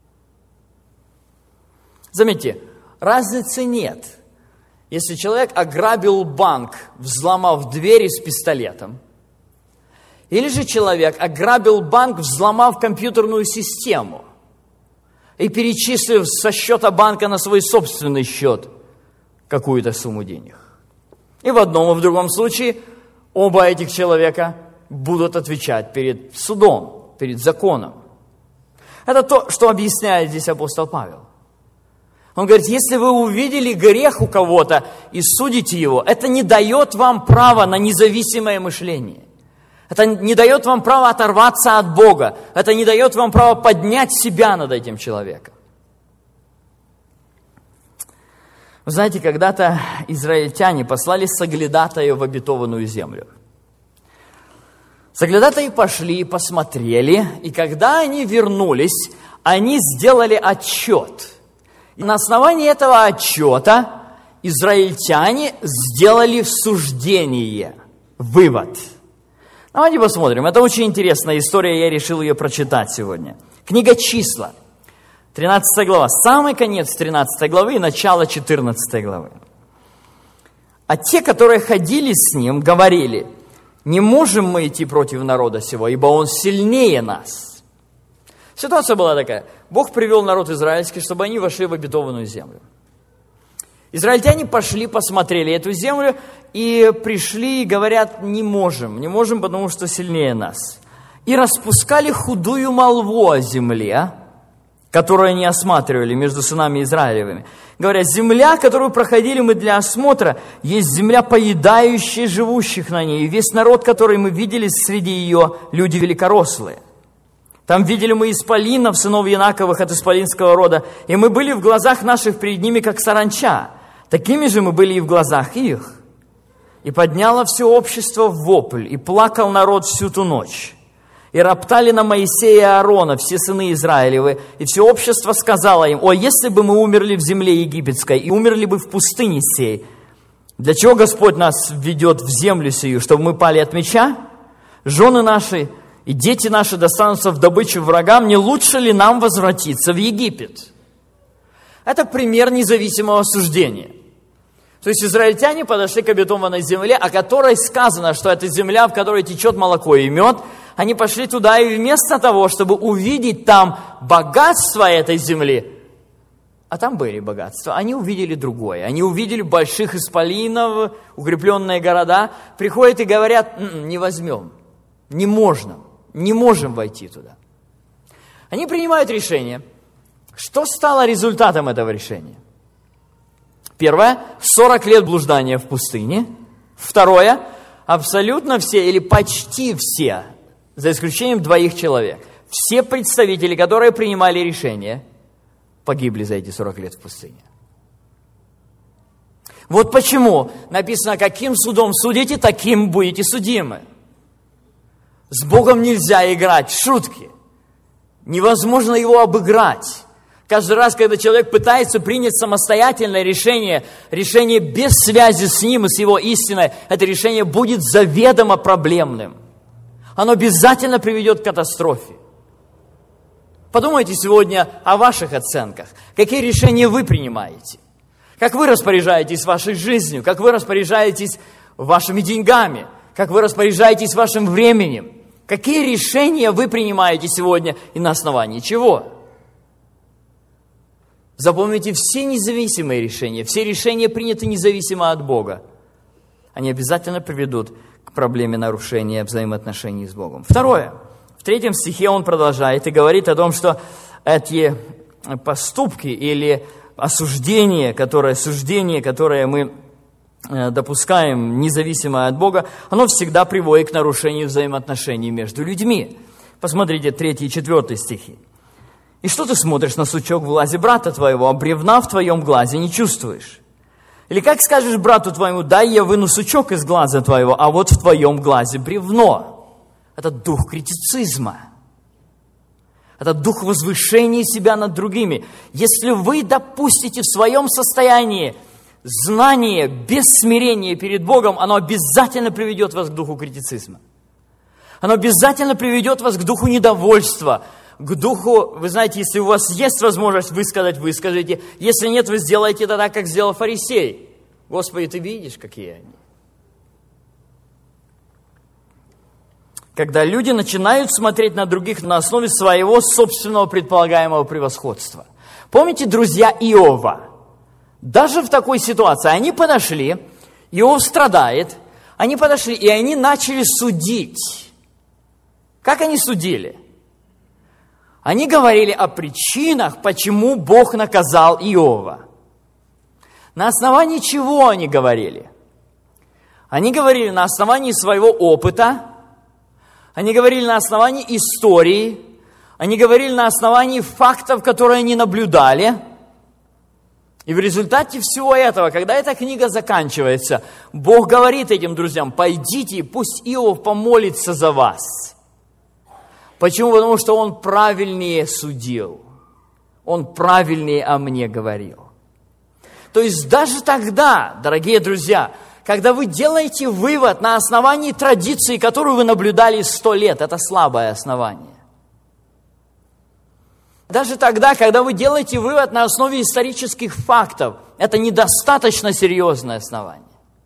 Заметьте, разницы нет. Если человек ограбил банк, взломав двери с пистолетом, или же человек ограбил банк, взломав компьютерную систему, и перечислив со счета банка на свой собственный счет какую-то сумму денег. И в одном и в другом случае оба этих человека будут отвечать перед судом, перед законом. Это то, что объясняет здесь апостол Павел. Он говорит, если вы увидели грех у кого-то и судите его, это не дает вам права на независимое мышление. Это не дает вам права оторваться от Бога. Это не дает вам права поднять себя над этим человеком. Вы знаете, когда-то израильтяне послали соглядатая в обетованную землю. Соглядатаи пошли, посмотрели, и когда они вернулись, они сделали отчет. И на основании этого отчета израильтяне сделали суждение, вывод. Давайте посмотрим. Это очень интересная история, я решил ее прочитать сегодня. Книга «Числа», тринадцатая глава, самый конец тринадцатой главы и начало четырнадцатой главы. А те, которые ходили с ним, говорили, не можем мы идти против народа сего, ибо он сильнее нас. Ситуация была такая. Бог привел народ израильский, чтобы они вошли в обетованную землю. Израильтяне пошли, посмотрели эту землю и пришли и говорят, не можем, не можем, потому что сильнее нас. И распускали худую молву о земле, которую они осматривали между сынами Израилевыми. Говорят, земля, которую проходили мы для осмотра, есть земля, поедающая живущих на ней. И весь народ, который мы видели среди ее, люди великорослые. Там видели мы исполинов, сынов Янаковых от исполинского рода, и мы были в глазах наших перед ними, как саранча. Такими же мы были и в глазах их. И подняло все общество в вопль, и плакал народ всю ту ночь. И роптали на Моисея и Аарона все сыны Израилевы, и все общество сказало им, о, если бы мы умерли в земле египетской, и умерли бы в пустыне сей, для чего Господь нас ведет в землю сию, чтобы мы пали от меча? Жены наши и дети наши достанутся в добычу врагам, не лучше ли нам возвратиться в Египет? Это пример независимого суждения. То есть израильтяне подошли к обетованной земле, о которой сказано, что это земля, в которой течет молоко и мед. Они пошли туда, и вместо того, чтобы увидеть там богатство этой земли, а там были богатства, они увидели другое. Они увидели больших исполинов, укрепленные города, приходят и говорят, м-м, не возьмем, не можно, не можем войти туда. Они принимают решение. Что стало результатом этого решения? Первое, сорок лет блуждания в пустыне. Второе, абсолютно все или почти все, за исключением двоих человек, все представители, которые принимали решение, погибли за эти сорок лет в пустыне. Вот почему написано, каким судом судите, таким будете судимы. С Богом нельзя играть в шутки. Невозможно его обыграть. Каждый раз, когда человек пытается принять самостоятельное решение, решение без связи с ним и с его истиной, это решение будет заведомо проблемным. Оно обязательно приведет к катастрофе. Подумайте сегодня о ваших оценках. Какие решения вы принимаете? Как вы распоряжаетесь вашей жизнью? Как вы распоряжаетесь вашими деньгами? Как вы распоряжаетесь вашим временем? Какие решения вы принимаете сегодня и на основании чего? Запомните, все независимые решения, все решения приняты независимо от Бога. Они обязательно приведут к проблеме нарушения взаимоотношений с Богом. Второе. В третьем стихе он продолжает и говорит о том, что эти поступки или осуждение, которое, суждение, которое мы допускаем независимо от Бога, оно всегда приводит к нарушению взаимоотношений между людьми. Посмотрите третий и четвертый стихи. И что ты смотришь на сучок в глазе брата твоего, а бревна в твоем глазе не чувствуешь? Или как скажешь брату твоему, дай я выну сучок из глаза твоего, а вот в твоем глазе бревно? Это дух критицизма. Это дух возвышения себя над другими. Если вы допустите в своем состоянии знание без смирения перед Богом, оно обязательно приведет вас к духу критицизма. Оно обязательно приведет вас к духу недовольства, к духу, вы знаете, если у вас есть возможность высказать, вы скажите. Если нет, вы сделаете это так, как сделал фарисей. Господи, ты видишь, какие они. когда люди начинают смотреть на других на основе своего собственного предполагаемого превосходства. Помните, друзья Иова? Даже в такой ситуации они подошли, Иов страдает, они подошли, и они начали судить. Как они судили? Они говорили о причинах, почему Бог наказал Иова. На основании чего они говорили? Они говорили на основании своего опыта, они говорили на основании истории, они говорили на основании фактов, которые они наблюдали. И в результате всего этого, когда эта книга заканчивается, Бог говорит этим друзьям: пойдите, пусть Иов помолится за вас. Почему? Потому что он правильнее судил. Он правильнее о мне говорил. То есть даже тогда, дорогие друзья, когда вы делаете вывод на основании традиции, которую вы наблюдали сто лет, это слабое основание. Даже тогда, когда вы делаете вывод на основе исторических фактов, это недостаточно серьезное основание.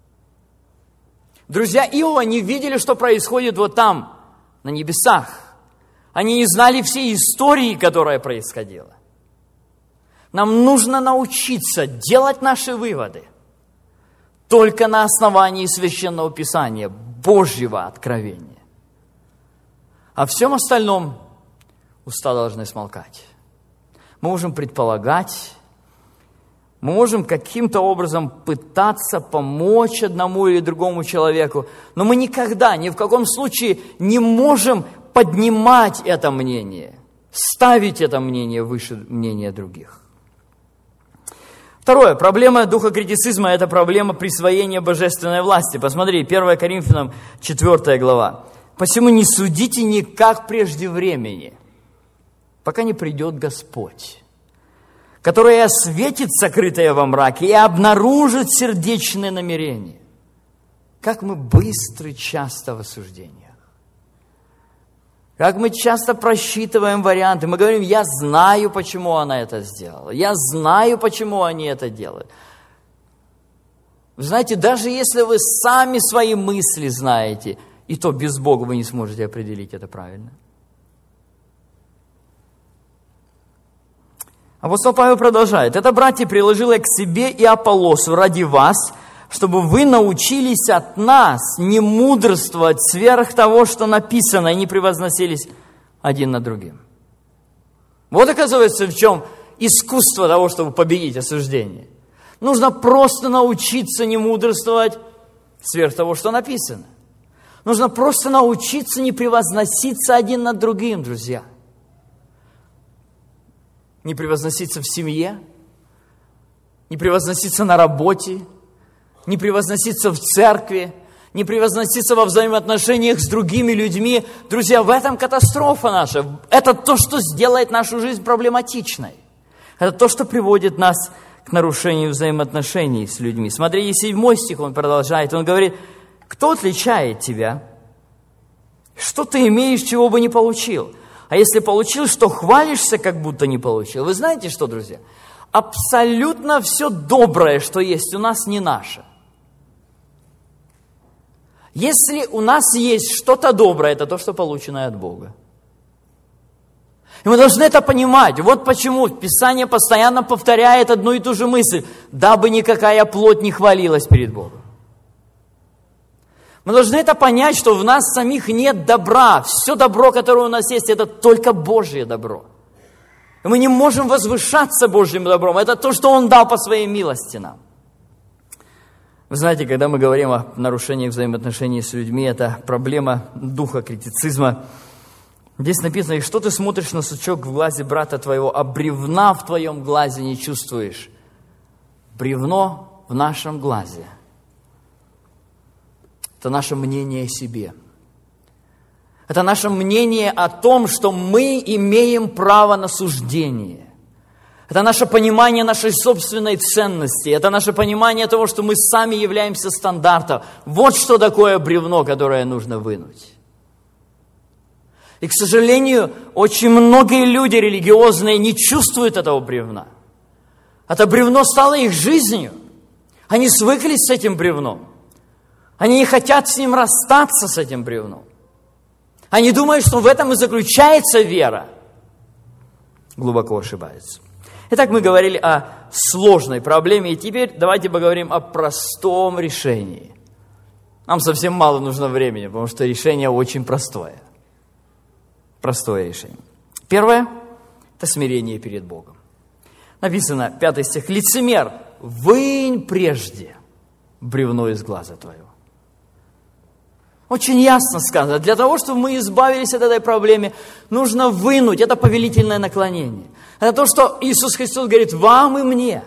Друзья Иова не видели, что происходит вот там, на небесах. Они не знали всей истории, которая происходила. Нам нужно научиться делать наши выводы только на основании Священного Писания, Божьего откровения. А всем остальном уста должны смолкать. Мы можем предполагать, мы можем каким-то образом пытаться помочь одному или другому человеку, но мы никогда, ни в каком случае не можем поднимать это мнение, ставить это мнение выше мнения других. Второе. Проблема духокритицизма – это проблема присвоения божественной власти. Посмотри, первое Коринфянам, четвёртая глава. «Посему не судите никак прежде времени, пока не придет Господь, который осветит сокрытое во мраке и обнаружит сердечные намерения». Как мы быстры часто в осуждениях. Как мы часто просчитываем варианты. Мы говорим: я знаю, почему она это сделала. Я знаю, почему они это делают. Вы знаете, даже если вы сами свои мысли знаете, и то без Бога вы не сможете определить это правильно. Апостол Павел продолжает. «Это, братья, приложило к себе и Аполлосу ради вас, чтобы вы научились от нас не мудрствовать сверх того, что написано, и не превозносились один над другим». Вот, оказывается, в чем искусство того, чтобы победить осуждение. Нужно просто научиться не мудрствовать сверх того, что написано. Нужно просто научиться не превозноситься один над другим, друзья. Не превозноситься в семье, не превозноситься на работе, не превозноситься в церкви, не превозноситься во взаимоотношениях с другими людьми. Друзья, в этом катастрофа наша. Это то, что сделает нашу жизнь проблематичной. Это то, что приводит нас к нарушению взаимоотношений с людьми. Смотрите, седьмой стих, он продолжает. Он говорит: «Кто отличает тебя? Что ты имеешь, чего бы не получил? А если получил, что хвалишься, как будто не получил?» Вы знаете что, друзья? Абсолютно все доброе, что есть у нас, не наше. Если у нас есть что-то доброе, это то, что полученное от Бога. И мы должны это понимать. Вот почему Писание постоянно повторяет одну и ту же мысль: дабы никакая плоть не хвалилась перед Богом. Мы должны это понять, что в нас самих нет добра. Все добро, которое у нас есть, это только Божье добро. И мы не можем возвышаться Божьим добром. Это то, что Он дал по своей милости нам. Вы знаете, когда мы говорим о нарушениях взаимоотношений с людьми, это проблема духа критицизма. Здесь написано: «И что ты смотришь на сучок в глазе брата твоего, а бревна в твоем глазе не чувствуешь?» Бревно в нашем глазе – это наше мнение о себе. Это наше мнение о том, что мы имеем право на суждение. Это наше понимание нашей собственной ценности. Это наше понимание того, что мы сами являемся стандартом. Вот что такое бревно, которое нужно вынуть. И, к сожалению, очень многие люди религиозные не чувствуют этого бревна. Это бревно стало их жизнью. Они свыклись с этим бревном. Они не хотят с ним расстаться, с этим бревном. Они думают, что в этом и заключается вера. Глубоко ошибаются. Итак, мы говорили о сложной проблеме, и теперь давайте поговорим о простом решении. Нам совсем мало нужно времени, потому что решение очень простое. Простое решение. Первое – это смирение перед Богом. Написано, пятый стих, «Лицемер, вынь прежде бревно из глаза твоего». Очень ясно сказано, для того, чтобы мы избавились от этой проблемы, нужно вынуть, это повелительное наклонение. Это то, что Иисус Христос говорит вам и мне.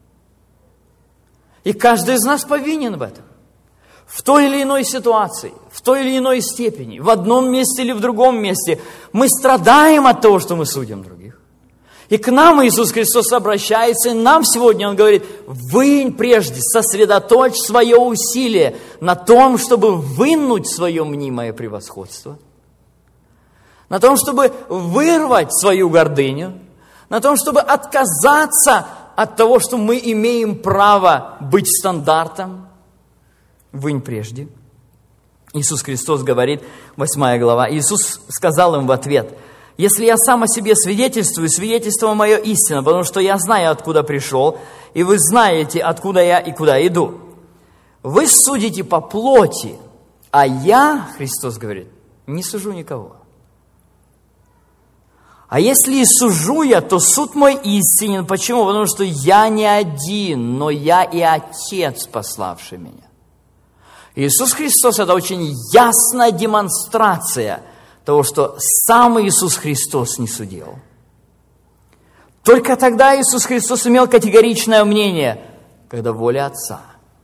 И каждый из нас повинен в этом. В той или иной ситуации, в той или иной степени, в одном месте или в другом месте. Мы страдаем от того, что мы судим других. И к нам Иисус Христос обращается, и нам сегодня Он говорит, вынь прежде, сосредоточь свое усилие на том, чтобы вынуть свое мнимое превосходство, на том, чтобы вырвать свою гордыню, на том, чтобы отказаться от того, что мы имеем право быть стандартом. Вынь прежде. Иисус Христос говорит, восьмая глава, Иисус сказал им в ответ, «Если я сам о себе свидетельствую, свидетельство мое истинно, потому что я знаю, откуда пришел, и вы знаете, откуда я и куда иду. Вы судите по плоти, а я, Христос говорит, не сужу никого. А если и сужу я, то суд мой истинен. Почему? Потому что я не один, но я и Отец, пославший меня». Иисус Христос – это очень ясная демонстрация того, что сам Иисус Христос не судил. Только тогда Иисус Христос имел категоричное мнение, когда воля Отца.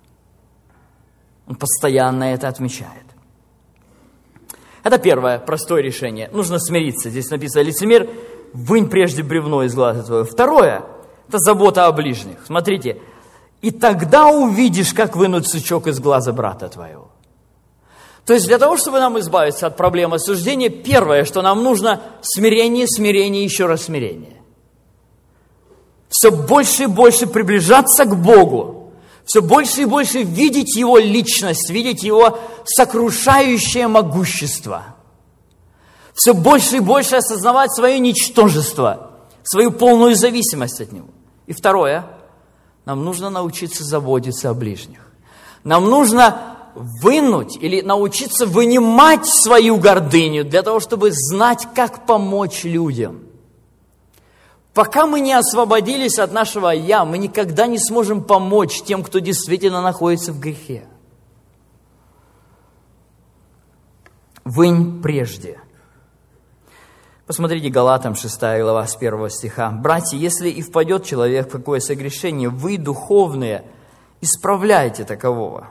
Он постоянно это отмечает. Это первое, простое решение. Нужно смириться. Здесь написано, лицемер, вынь прежде бревно из глаза твоего. Второе, это забота о ближних. Смотрите, и тогда увидишь, как вынуть сучок из глаза брата твоего. То есть для того, чтобы нам избавиться от проблемы осуждения, первое, что нам нужно, смирение, смирение, еще раз смирение. Все больше и больше приближаться к Богу, все больше и больше видеть Его личность, видеть Его сокрушающее могущество, все больше и больше осознавать свое ничтожество, свою полную зависимость от Него. И второе, нам нужно научиться заботиться о ближних. Нам нужно вынуть или научиться вынимать свою гордыню для того, чтобы знать, как помочь людям. Пока мы не освободились от нашего «я», мы никогда не сможем помочь тем, кто действительно находится в грехе. Вынь прежде. Посмотрите, Галатам шестая глава с первого стиха. «Братья, если и впадет человек в какое согрешение, вы, духовные, исправляйте такового,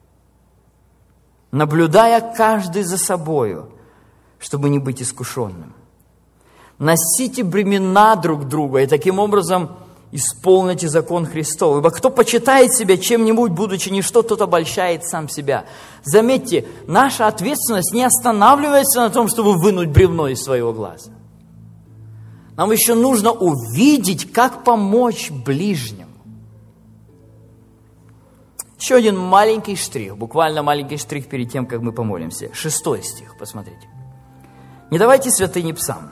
наблюдая каждый за собою, чтобы не быть искушенным. Носите бремена друг друга, и таким образом исполните закон Христов. Ибо кто почитает себя чем-нибудь, будучи ничто, тот обольщает сам себя». Заметьте, наша ответственность не останавливается на том, чтобы вынуть бревно из своего глаза. Нам еще нужно увидеть, как помочь ближним. Еще один маленький штрих, буквально маленький штрих перед тем, как мы помолимся. Шестой стих, посмотрите. «Не давайте святыни псам,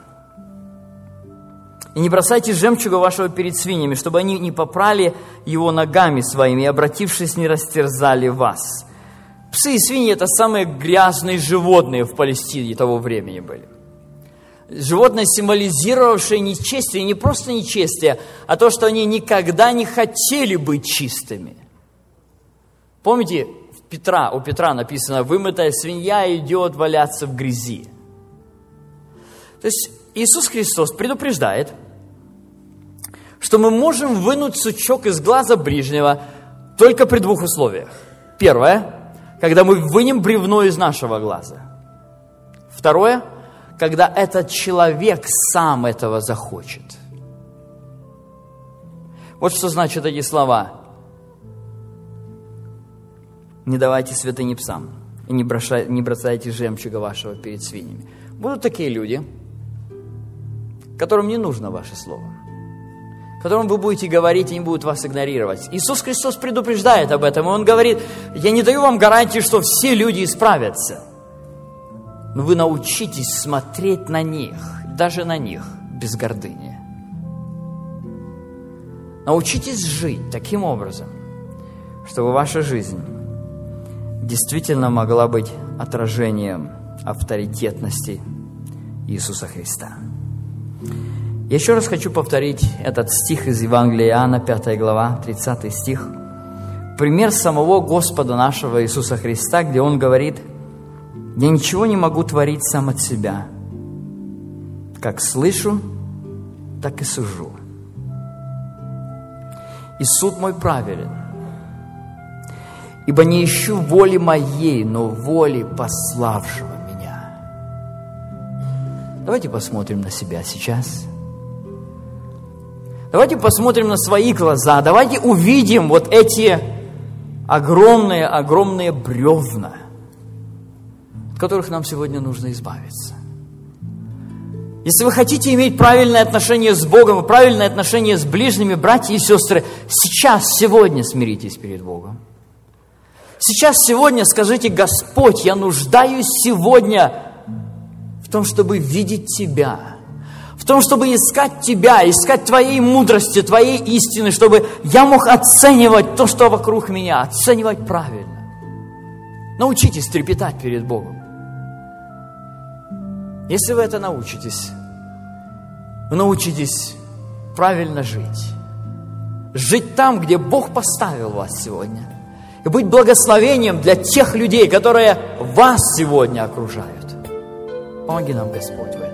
и не бросайте жемчуга вашего перед свиньями, чтобы они не попрали его ногами своими, и, обратившись, не растерзали вас». Псы и свиньи – это самые грязные животные в Палестине того времени были. Животные, символизировавшие нечестие, не просто нечестие, а то, что они никогда не хотели быть чистыми. Помните, в Петра, у Петра написано, вымытая свинья идет валяться в грязи. То есть Иисус Христос предупреждает, что мы можем вынуть сучок из глаза ближнего только при двух условиях. Первое, когда мы вынем бревно из нашего глаза. Второе, когда этот человек сам этого захочет. Вот что значат эти слова. «Не давайте святыни псам, и не бросайте жемчуга вашего перед свиньями». Будут такие люди, которым не нужно ваше слово, которым вы будете говорить, и они будут вас игнорировать. Иисус Христос предупреждает об этом, и Он говорит, я не даю вам гарантии, что все люди исправятся. Но вы научитесь смотреть на них, даже на них, без гордыни. Научитесь жить таким образом, чтобы ваша жизнь действительно могла быть отражением авторитетности Иисуса Христа. Я еще раз хочу повторить этот стих из Евангелия Иоанна, пятая глава, тридцатый стих. Пример самого Господа нашего Иисуса Христа, где Он говорит: «Я ничего не могу творить сам от себя. Как слышу, так и сужу. И суд мой правилен, ибо не ищу воли моей, но воли пославшего меня». Давайте посмотрим на себя сейчас. Давайте посмотрим на свои глаза. Давайте увидим вот эти огромные-огромные бревна, от которых нам сегодня нужно избавиться. Если вы хотите иметь правильное отношение с Богом и правильное отношение с ближними, братья и сестры, сейчас, сегодня смиритесь перед Богом. Сейчас, сегодня скажите: Господь, я нуждаюсь сегодня в том, чтобы видеть Тебя, в том, чтобы искать Тебя, искать Твоей мудрости, Твоей истины, чтобы я мог оценивать то, что вокруг меня, оценивать правильно. Научитесь трепетать перед Богом. Если вы это научитесь, вы научитесь правильно жить. Жить там, где Бог поставил вас сегодня. И быть благословением для тех людей, которые вас сегодня окружают. Помоги нам, Господь, в этом.